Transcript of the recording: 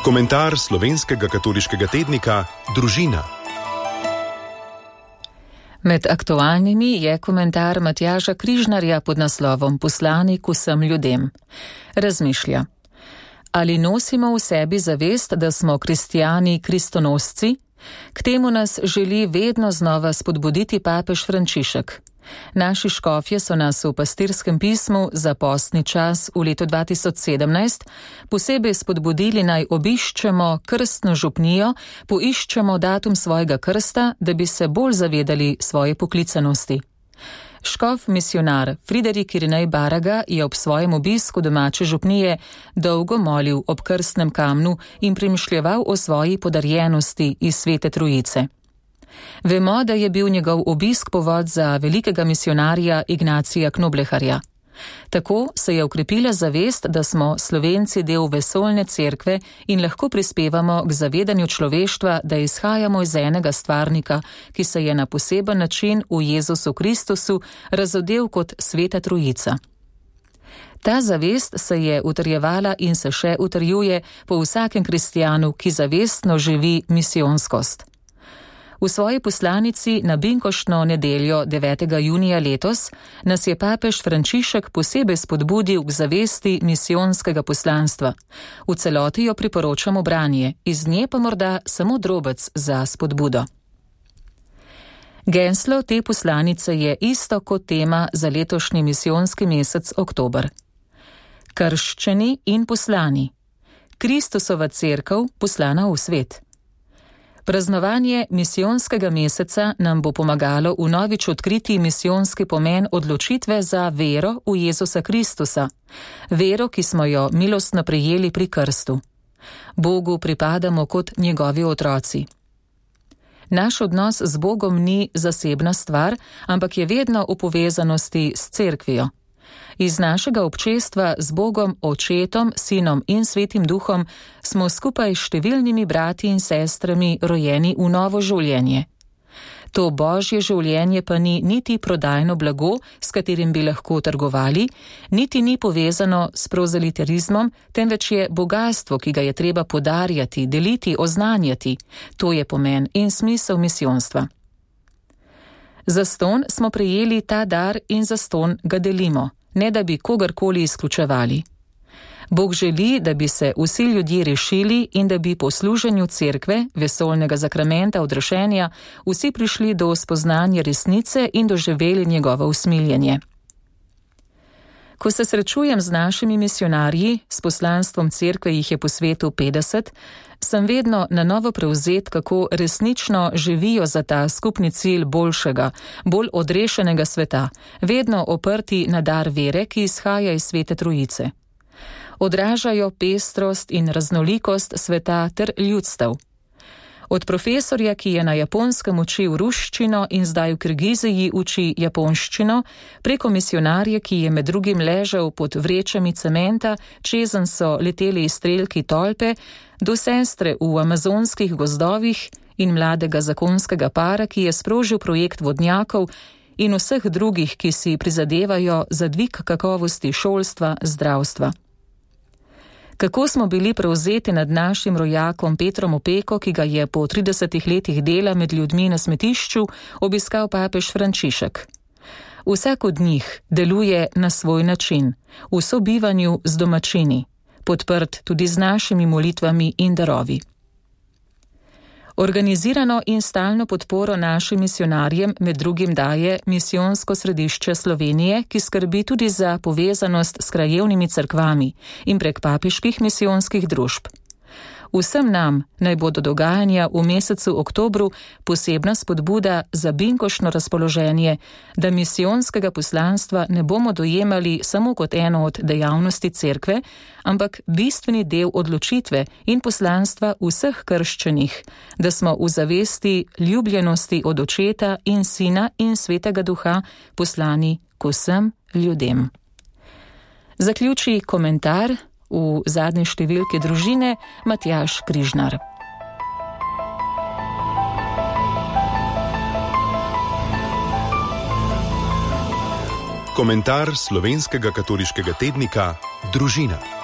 Komentar slovenskega katoliškega tednika Družina. Med aktualnimi je komentar Matjaža Križnarja pod naslovom Poslanik vsem ljudem. Razmišlja: ali nosimo v sebi zavest, da smo kristijani kristonosci? K temu nas želi vedno znova spodbuditi papež Frančišek. Naši škofje so nas v pastirskem pismu za postni čas v letu 2017 posebej spodbudili naj obiščemo krstno župnijo, poiščemo datum svojega krsta, da bi se bolj zavedali svoje poklicanosti. Škof misionar Friderik Irinej Baraga je ob svojem obisku domače župnije dolgo molil ob krstnem kamnu in premišljeval o svoji podarjenosti iz Svete Trojice. Vemo, da je bil njegov obisk povod za velikega misionarja Ignacija Knobleharja. Tako se je ukrepila zavest, da smo Slovenci del vesoljne cerkve in lahko prispevamo k zavedanju človeštva, da izhajamo iz enega stvarnika, ki se je na poseben način v Jezusu Kristusu razodel kot Sveta Trojica. Ta zavest se je utrjevala in se še utrjuje po vsakem kristijanu, ki zavestno živi misijonskost. V svoji poslanici na binkoštno nedeljo 9. junija letos nas je papež Frančišek posebej spodbudil k zavesti misijonskega poslanstva. V celoti jo priporočamo branje, iz nje pa morda samo drobec za spodbudo. Geslo te poslanice je isto kot tema za letošnji misijonski mesec oktober. Krščeni in poslani. Kristusova cerkev poslana v svet. Praznovanje misijonskega meseca nam bo pomagalo vnovič odkriti misijonski pomen odločitve za vero v Jezusa Kristusa, vero, ki smo jo milostno prejeli pri krstu. Bogu pripadamo kot njegovi otroci. Naš odnos z Bogom ni zasebna stvar, ampak je vedno v povezanosti s cerkvijo. Iz našega občestva z Bogom, Očetom, Sinom in Svetim Duhom smo skupaj s številnimi brati in sestrami rojeni v novo življenje. To Božje življenje pa ni niti prodajno blago, s katerim bi lahko trgovali, niti ni povezano s prozelitarizmom, temveč je bogastvo, ki ga je treba podarjati, deliti, oznanjati. To je pomen in smisel misijonstva. Zastonj smo prejeli ta dar in zastonj ga delimo, ne da bi kogarkoli izključevali. Bog želi, da bi se vsi ljudje rešili in da bi po služenju cerkve, vesoljnega zakramenta odrešenja, vsi prišli do spoznanja resnice in doživeli njegovo usmiljenje. Ko se srečujem z našimi misionarji, s poslanstvom cerkve jih je po svetu 50, sem vedno na novo prevzet, kako resnično živijo za ta skupni cilj boljšega, bolj odrešenega sveta, vedno oprti na dar vere, ki izhaja iz Svete Trojice. Odražajo pestrost in raznolikost sveta ter ljudstev. Od profesorja, ki je na Japonskem učil ruščino in zdaj v Kirgiziji uči japonščino, preko misionarja, ki je med drugim ležal pod vrečami cementa, čezenj so leteli izstrelki tolpe, do sestre v amazonskih gozdovih in mladega zakonskega para, ki je sprožil projekt vodnjakov, in vseh drugih, ki si prizadevajo za dvig kakovosti šolstva, zdravstva. Kako smo bili prevzeti nad našim rojakom Petrom Opeko, ki ga je po 30 letih dela med ljudmi na smetišču obiskal papež Frančišek. Vsak od njih deluje na svoj način, v sobivanju z domačini, podprt tudi z našimi molitvami in darovi. Organizirano in stalno podporo našim misionarjem med drugim daje Misijonsko središče Slovenije, ki skrbi tudi za povezanost s krajevnimi cerkvami in prek papeških misijonskih družb. Vsem nam naj bodo dogajanja v mesecu oktobru posebna spodbuda za binkoštno razpoloženje, da misijonskega poslanstva ne bomo dojemali samo kot eno od dejavnosti cerkve, ampak bistveni del odločitve in poslanstva vseh krščenih, da smo v zavesti ljubljenosti od Očeta in Sina in Svetega Duha poslani k vsem ljudem. Zaključi komentar v zadnji številki Družine Matjaž Križnar. Komentar slovenskega katoliškega tednika Družina.